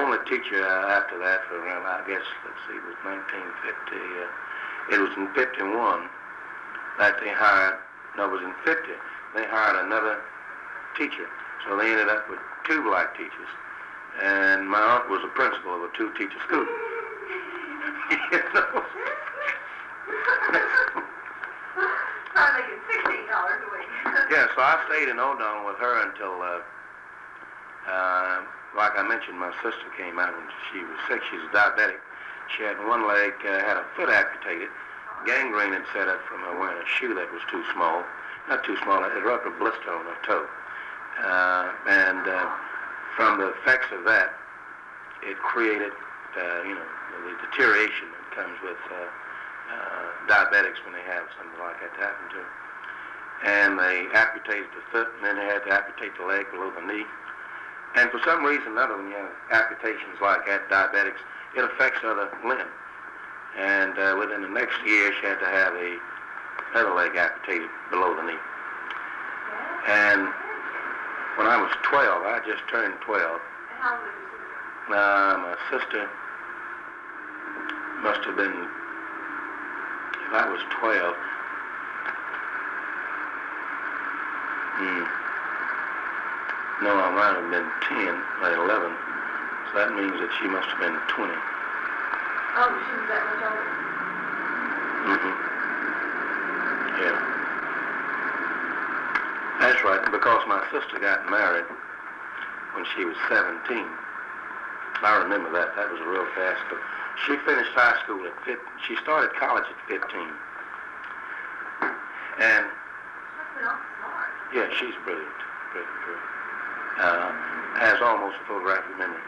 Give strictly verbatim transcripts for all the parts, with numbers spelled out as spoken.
only teacher uh, after that for around, I guess, let's see, it was nineteen fifty. Uh, it was in fifty-one that they hired, no, it was in fifty, they hired another teacher. So they ended up with two black teachers. And my aunt was a principal of a two-teacher school. You know? Probably making sixteen dollars a week. Yeah, so I stayed in O'Donnell with her until, uh, uh, like I mentioned, my sister came out when she was sick. She was diabetic. She had one leg, uh, had a foot amputated. Gangrene had set up from her wearing a shoe that was too small. Not too small, it rubbed a blister on her toe. Uh, and uh, from the effects of that, it created, uh, you know, the deterioration that comes with uh, uh, diabetics when they have something like that happen to them. And they amputated the foot, and then they had to amputate the leg below the knee. And for some reason or another, when you have amputations like that, diabetics, it affects other limb. And uh, within the next year, she had to have a other leg amputated below the knee. And when I was twelve, I just turned twelve. And how old was your sister? Uh, my sister must have been, if I was twelve, hmm, no, I might have been ten or eleven. So that means that she must have been twenty. Oh, she was that much older? Mm-hmm. Yeah. That's right, because my sister got married when she was seventeen. I remember that. That was real fast. But she finished high school at fifteen. She started college at fifteen. And, She's been awful smart. yeah, she's brilliant. Brilliant, brilliant. Uh, has almost a photographic memory.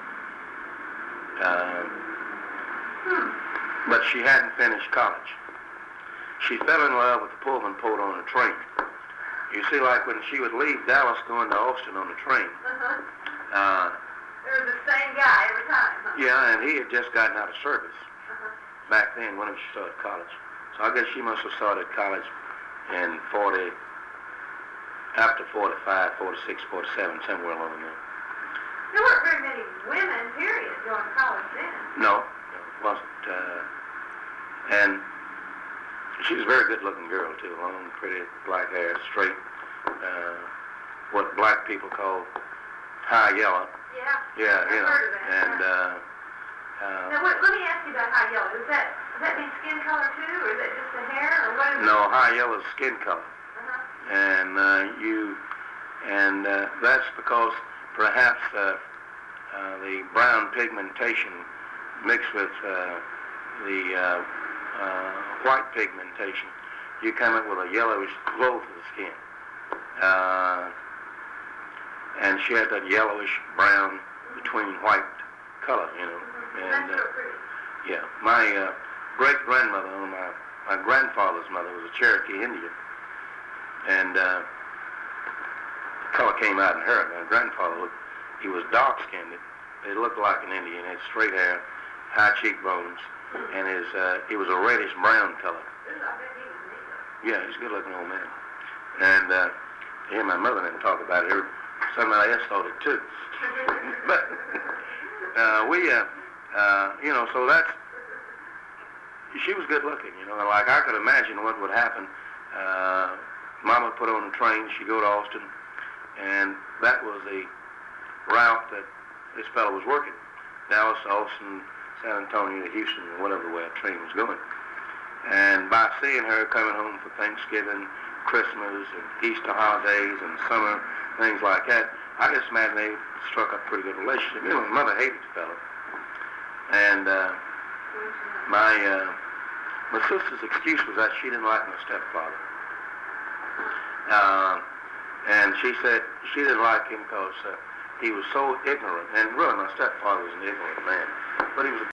Uh, Hmm. but she hadn't finished college. She fell in love with the Pullman porter on the train. You see, like when she would leave Dallas going to Austin on the train, Uh-huh. uh, It was the same guy every time, huh? yeah, and he had just gotten out of service Uh-huh. back then when she started college. So I guess she must have started college in forty, after forty-five, forty-six, forty-seven, somewhere along there. There weren't very many women, period, going to college then. No, no, it wasn't. Uh, and she was a very good-looking girl, too. Long, pretty, black hair, straight. Uh, what black people call high yellow. Yeah. Yeah, I've you know. heard of that. And, uh, Now, uh, what, let me ask you about high yellow. Does that, does that mean skin color, too, or is that just the hair, or what is it? no, high yellow is skin color. Uh-huh. And uh, you, and uh, that's because perhaps uh, uh, the brown pigmentation mixed with uh, the uh, uh, white pigmentation, you come up with a yellowish glow to the skin. Uh, and she had that yellowish brown between white color, you know. Mm-hmm. And That's uh, so pretty. yeah, my uh, great grandmother, or my my grandfather's mother, was a Cherokee Indian, and uh, the color came out in her. My grandfather looked, he was dark skinned. He looked like an Indian. He had straight hair, high cheekbones, and his uh, he was a reddish brown color. This is, I bet he was neat, though. Yeah, he's a good looking old man. And uh, he and my mother didn't talk about it. Somebody else thought it too. But uh, we, uh, uh, you know, so that's, she was good looking, you know, and like I could imagine what would happen. Uh, Mama put her on a train, she'd go to Austin, and that was the route that this fellow was working. Dallas, Austin, San Antonio, Houston, or whatever way the train was going. And by seeing her coming home for Thanksgiving, Christmas, and Easter holidays, and summer, things like that, I just imagine they struck up a pretty good relationship. You know, my mother hated the fellow. And uh, my uh, my sister's excuse was that she didn't like my stepfather. Uh, and she said she didn't like him because uh, he was so ignorant. And really, my stepfather was an ignorant man. But he was a